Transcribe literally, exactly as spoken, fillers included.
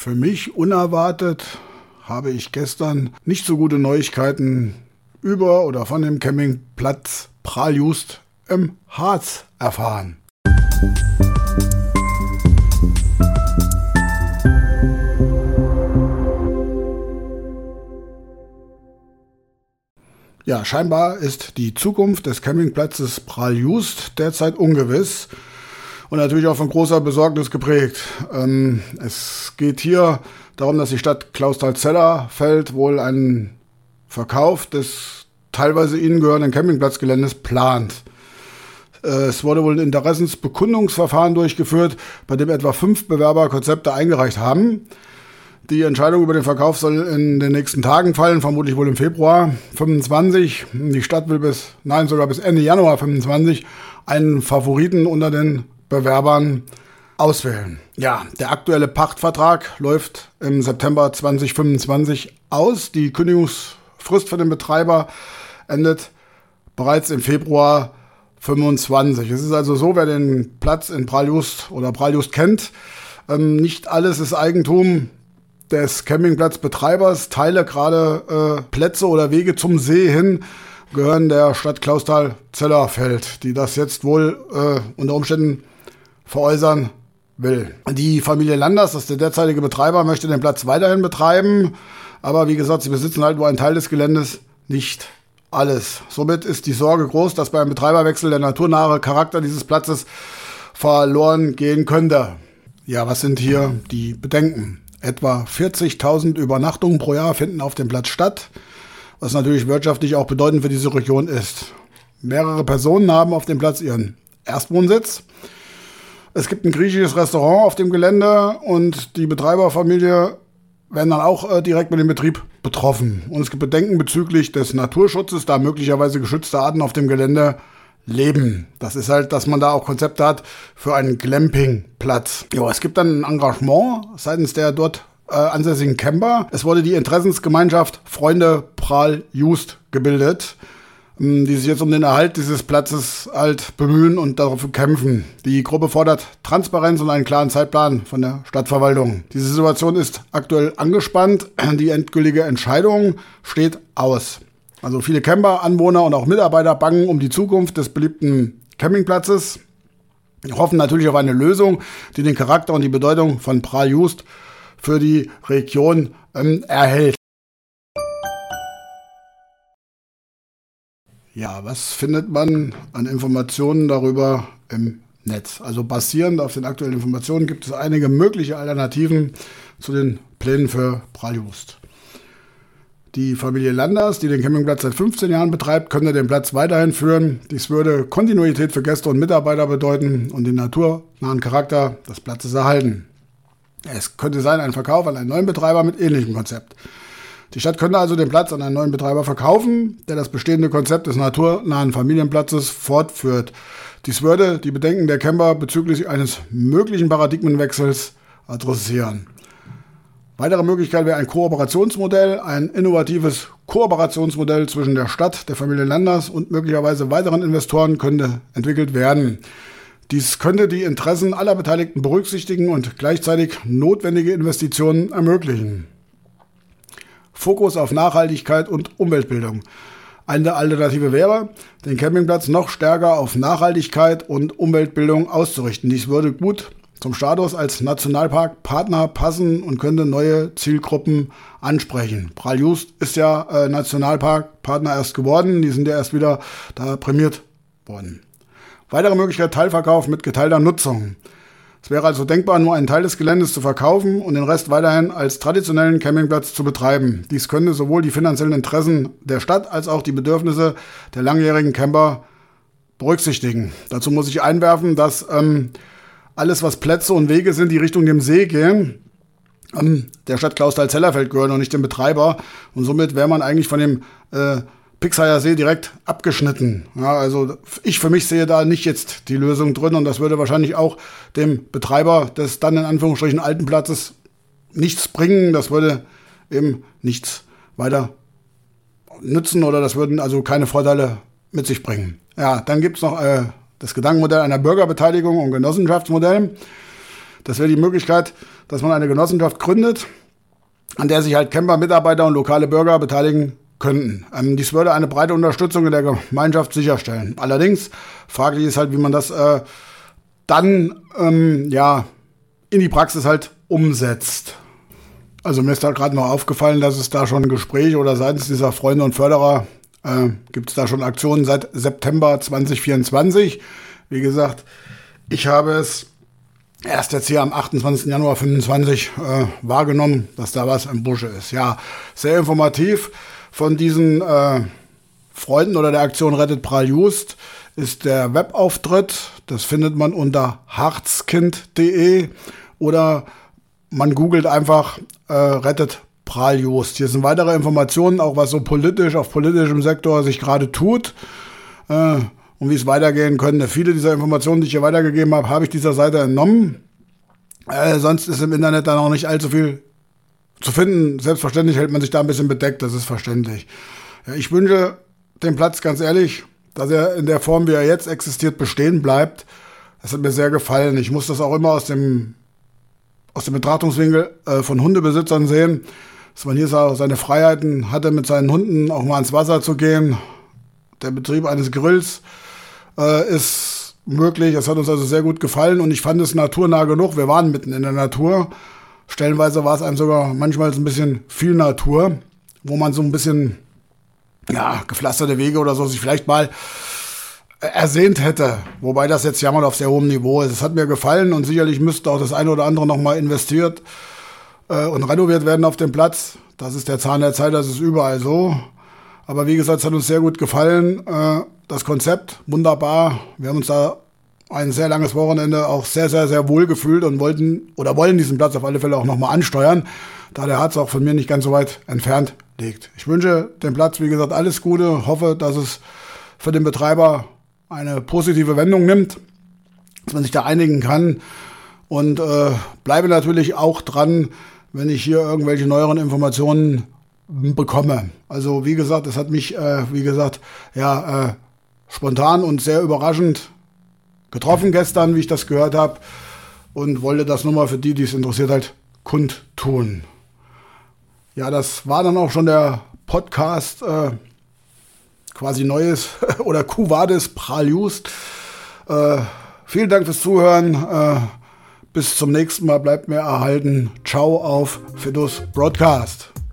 Für mich unerwartet habe ich gestern nicht so gute Neuigkeiten über oder von dem Campingplatz Praljust im Harz erfahren. Ja, scheinbar ist die Zukunft des Campingplatzes Praljust derzeit ungewiss und natürlich auch von großer Besorgnis geprägt. Ähm, es geht hier darum, dass die Stadt Clausthal-Zellerfeld wohl einen Verkauf des teilweise ihnen gehörenden Campingplatzgeländes plant. Äh, es wurde wohl ein Interessensbekundungsverfahren durchgeführt, bei dem etwa fünf Bewerber Konzepte eingereicht haben. Die Entscheidung über den Verkauf soll in den nächsten Tagen fallen, vermutlich wohl im Februar fünfundzwanzig. Die Stadt will bis, nein, sogar bis Ende Januar fünfundzwanzig einen Favoriten unter den Bewerbern auswählen. Ja, der aktuelle Pachtvertrag läuft im September zwanzig fünfundzwanzig aus. Die Kündigungsfrist für den Betreiber endet bereits im Februar fünfundzwanzig. Es ist also so, wer den Platz in Praljust oder Praljust kennt, ähm, nicht alles ist Eigentum des Campingplatzbetreibers. Teile, gerade äh, Plätze oder Wege zum See hin, gehören der Stadt Clausthal-Zellerfeld, die das jetzt wohl äh, unter Umständen veräußern will. Die Familie Landers, das ist der derzeitige Betreiber, möchte den Platz weiterhin betreiben, aber wie gesagt, sie besitzen halt nur einen Teil des Geländes, nicht alles. Somit ist die Sorge groß, dass beim Betreiberwechsel der naturnahe Charakter dieses Platzes verloren gehen könnte. Ja, was sind hier die Bedenken? Etwa vierzigtausend Übernachtungen pro Jahr finden auf dem Platz statt, was natürlich wirtschaftlich auch bedeutend für diese Region ist. Mehrere Personen haben auf dem Platz ihren Erstwohnsitz. Es gibt ein griechisches Restaurant auf dem Gelände und die Betreiberfamilie werden dann auch äh, direkt mit dem Betrieb betroffen. Und es gibt Bedenken bezüglich des Naturschutzes, da möglicherweise geschützte Arten auf dem Gelände leben. Das ist halt, dass man da auch Konzepte hat für einen Glampingplatz. Ja, es gibt dann ein Engagement seitens der dort äh, ansässigen Camper. Es wurde die Interessensgemeinschaft Freunde Praljust gebildet, ähm, die sich jetzt um den Erhalt dieses Platzes halt bemühen und dafür kämpfen. Die Gruppe fordert Transparenz und einen klaren Zeitplan von der Stadtverwaltung. Diese Situation ist aktuell angespannt. Die endgültige Entscheidung steht aus. Also viele Camper, Anwohner und auch Mitarbeiter bangen um die Zukunft des beliebten Campingplatzes. Wir hoffen natürlich auf eine Lösung, die den Charakter und die Bedeutung von Praljust für die Region ähm, erhält. Ja, was findet man an Informationen darüber im Netz? Also basierend auf den aktuellen Informationen gibt es einige mögliche Alternativen zu den Plänen für Praljust. Die Familie Landers, die den Campingplatz seit fünfzehn Jahren betreibt, könnte den Platz weiterhin führen. Dies würde Kontinuität für Gäste und Mitarbeiter bedeuten und den naturnahen Charakter des Platzes erhalten. Es könnte sein, ein Verkauf an einen neuen Betreiber mit ähnlichem Konzept. Die Stadt könnte also den Platz an einen neuen Betreiber verkaufen, der das bestehende Konzept des naturnahen Familienplatzes fortführt. Dies würde die Bedenken der Camper bezüglich eines möglichen Paradigmenwechsels adressieren. Weitere Möglichkeit wäre ein Kooperationsmodell, ein innovatives Kooperationsmodell zwischen der Stadt, der Familie Landers und möglicherweise weiteren Investoren könnte entwickelt werden. Dies könnte die Interessen aller Beteiligten berücksichtigen und gleichzeitig notwendige Investitionen ermöglichen. Fokus auf Nachhaltigkeit und Umweltbildung. Eine Alternative wäre, den Campingplatz noch stärker auf Nachhaltigkeit und Umweltbildung auszurichten. Dies würde gut zum Status als Nationalparkpartner passen und könnte neue Zielgruppen ansprechen. Praljust ist ja äh, Nationalparkpartner erst geworden, die sind ja erst wieder da prämiert worden. Weitere Möglichkeit, Teilverkauf mit geteilter Nutzung. Es wäre also denkbar, nur einen Teil des Geländes zu verkaufen und den Rest weiterhin als traditionellen Campingplatz zu betreiben. Dies könnte sowohl die finanziellen Interessen der Stadt als auch die Bedürfnisse der langjährigen Camper berücksichtigen. Dazu muss ich einwerfen, dass ähm, alles, was Plätze und Wege sind, die Richtung dem See gehen, ähm, der Stadt Clausthal-Zellerfeld gehören und nicht dem Betreiber. Und somit wäre man eigentlich von dem äh, Pixheier See direkt abgeschnitten. Ja, also ich für mich sehe da nicht jetzt die Lösung drin und das würde wahrscheinlich auch dem Betreiber des dann in Anführungsstrichen alten Platzes nichts bringen. Das würde eben nichts weiter nützen oder das würden also keine Vorteile mit sich bringen. Ja, dann gibt es noch äh, das Gedankenmodell einer Bürgerbeteiligung und Genossenschaftsmodell. Das wäre die Möglichkeit, dass man eine Genossenschaft gründet, an der sich halt Camper, Mitarbeiter und lokale Bürger beteiligen könnten. Ähm, dies würde eine breite Unterstützung in der Gemeinschaft sicherstellen. Allerdings, fraglich ist halt, wie man das äh, dann ähm, ja in die Praxis halt umsetzt. Also mir ist da gerade noch aufgefallen, dass es da schon Gespräche oder seitens dieser Freunde und Förderer äh, gibt es da schon Aktionen seit September zwanzig vierundzwanzig. Wie gesagt, ich habe es erst jetzt hier am achtundzwanzigsten Januar fünfundzwanzig äh, wahrgenommen, dass da was im Busche ist. Ja, sehr informativ. Von diesen äh, Freunden oder der Aktion Rettet Praljust ist der Webauftritt. Das findet man unter harzkind punkt de oder man googelt einfach äh, Rettet Praljust. Hier sind weitere Informationen, auch was so politisch, auf politischem Sektor sich gerade tut. Äh, und wie es weitergehen könnte. Viele dieser Informationen, die ich hier weitergegeben habe, habe ich dieser Seite entnommen. Äh, sonst ist im Internet dann auch nicht allzu viel zu finden. Selbstverständlich hält man sich da ein bisschen bedeckt, das ist verständlich. Ja, ich wünsche dem Platz ganz ehrlich, dass er in der Form, wie er jetzt existiert, bestehen bleibt. Das hat mir sehr gefallen. Ich muss das auch immer aus dem, aus dem Betrachtungswinkel äh, von Hundebesitzern sehen, dass man hier seine Freiheiten hatte, mit seinen Hunden auch mal ins Wasser zu gehen. Der Betrieb eines Grills äh, ist möglich. Das hat uns also sehr gut gefallen und ich fand es naturnah genug. Wir waren mitten in der Natur. Stellenweise war es einem sogar manchmal ein bisschen viel Natur, wo man so ein bisschen ja, gepflasterte Wege oder so sich vielleicht mal ersehnt hätte. Wobei das jetzt jammern auf sehr hohem Niveau ist. Es hat mir gefallen und sicherlich müsste auch das eine oder andere nochmal investiert äh, und renoviert werden auf dem Platz. Das ist der Zahn der Zeit, das ist überall so. Aber wie gesagt, es hat uns sehr gut gefallen. Äh, das Konzept, wunderbar. Wir haben uns da ein sehr langes Wochenende auch sehr, sehr, sehr wohl gefühlt und wollten oder wollen diesen Platz auf alle Fälle auch nochmal ansteuern, da der Harz auch von mir nicht ganz so weit entfernt liegt. Ich wünsche dem Platz, wie gesagt, alles Gute. Hoffe, dass es für den Betreiber eine positive Wendung nimmt, dass man sich da einigen kann. Und äh, bleibe natürlich auch dran, wenn ich hier irgendwelche neueren Informationen bekomme. Also wie gesagt, es hat mich, äh, wie gesagt, ja, äh, spontan und sehr überraschend getroffen gestern, wie ich das gehört habe und wollte das nur mal für die, die es interessiert, halt kundtun. Ja, das war dann auch schon der Podcast, äh, quasi Neues oder Quo Vadis Praljust. Äh, vielen Dank fürs Zuhören. Äh, bis zum nächsten Mal. Bleibt mir erhalten. Ciao auf Fidus Broadcast.